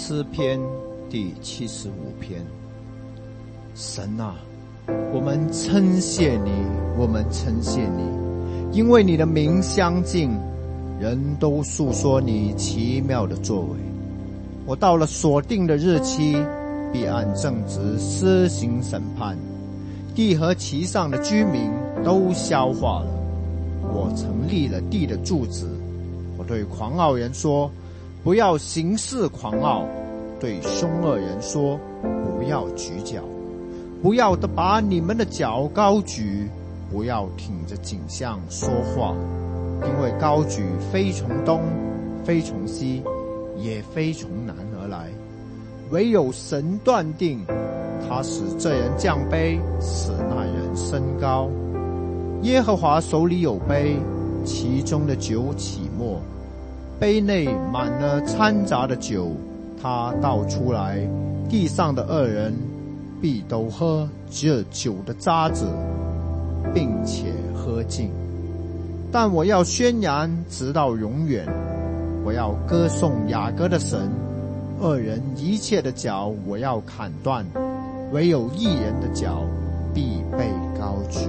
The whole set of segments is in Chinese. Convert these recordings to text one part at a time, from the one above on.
诗篇第75篇。神啊，我们称谢你，我们称谢你，因为你的名相近，人都述说你奇妙的作为。我到了所定的日期，必按正直施行审判，地和其上的居民都消化了。我曾立了地的柱子，我对狂傲人说，不要行事狂傲，对凶恶人说，不要举脚，不要把你们的脚高举，不要挺着颈项说话，因为高举非从东，非从西，也非从南而来，唯有神断定，他使这人降卑，使那人升高。耶和华手里有杯，其中的酒起沫，杯内满了掺杂的酒，他倒出来，地上的恶人必都喝这酒的渣子，并且喝尽。但我要宣扬直到永远，我要歌颂雅各的神。恶人一切的脚我要砍断，唯有义人的脚必被高举。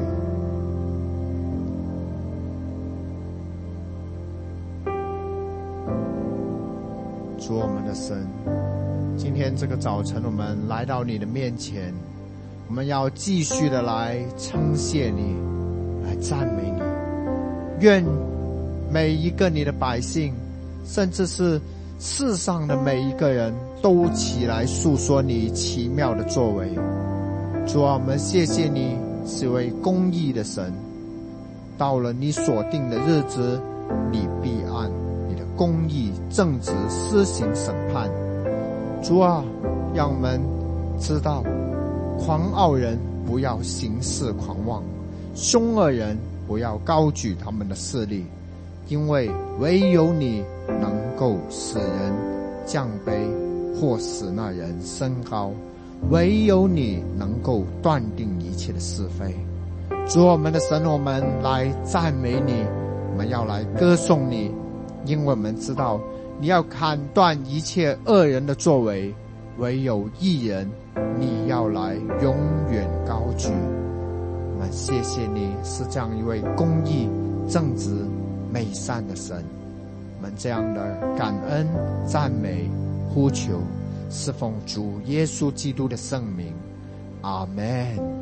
主我们的神，今天这个早晨我们来到你的面前，我们要继续的来称谢你，来赞美你。愿每一个你的百姓，甚至是世上的每一个人都起来述说你奇妙的作为。主啊，我们谢谢你是位公义的神，到了你所定的日子，你必按你的公义正直施行审判。主啊，让我们知道狂傲人不要行事狂妄，凶恶人不要高举他们的势力，因为唯有你能够使人降卑，或使那人升高，唯有你能够断定一切的是非。主我们的神，我们来赞美你，我们要来歌颂你，因为我们知道你要砍断一切恶人的作为，唯有义人你要来永远高举。我们谢谢你是这样一位公义、正直、美善的神。我们这样的感恩、赞美、呼求，是奉主耶稣基督的圣名。阿们。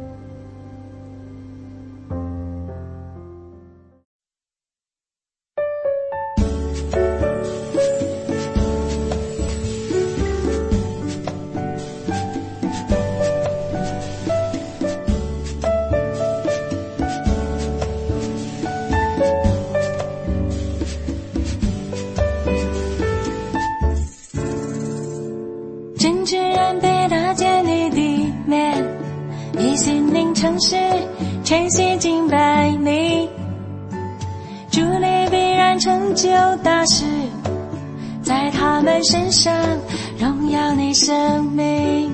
全心敬拜你，主你必然成就大事，在他们身上荣耀你生命。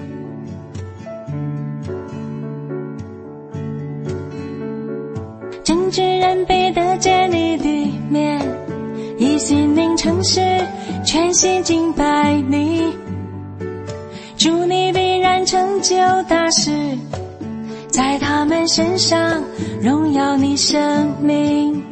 正直人必得见你的面，以心灵诚实全心敬拜你，主你必然成就大事，在他们身上荣耀你生命。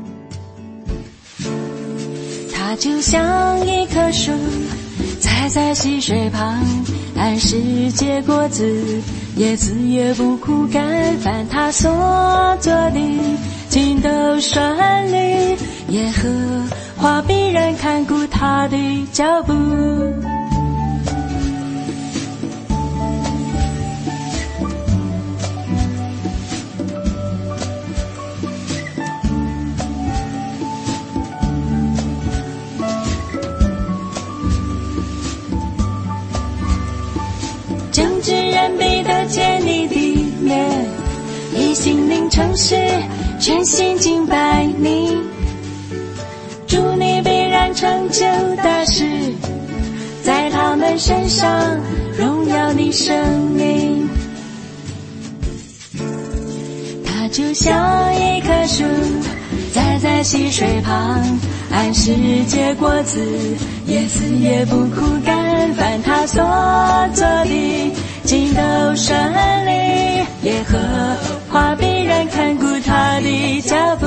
它就像一棵树栽在溪水旁，按时结果子，叶子也不枯干，凡他所做的尽都顺利，耶和华必然看顾他的脚步。正直人必得见你的面，以心灵诚实全心敬拜你，主你必然成就大事，在他们身上荣耀你生命。它就像一棵树栽在溪水旁， 按时结果子，叶子也不枯干，凡他所做的尽都顺利。耶和华必然看顾他的脚步，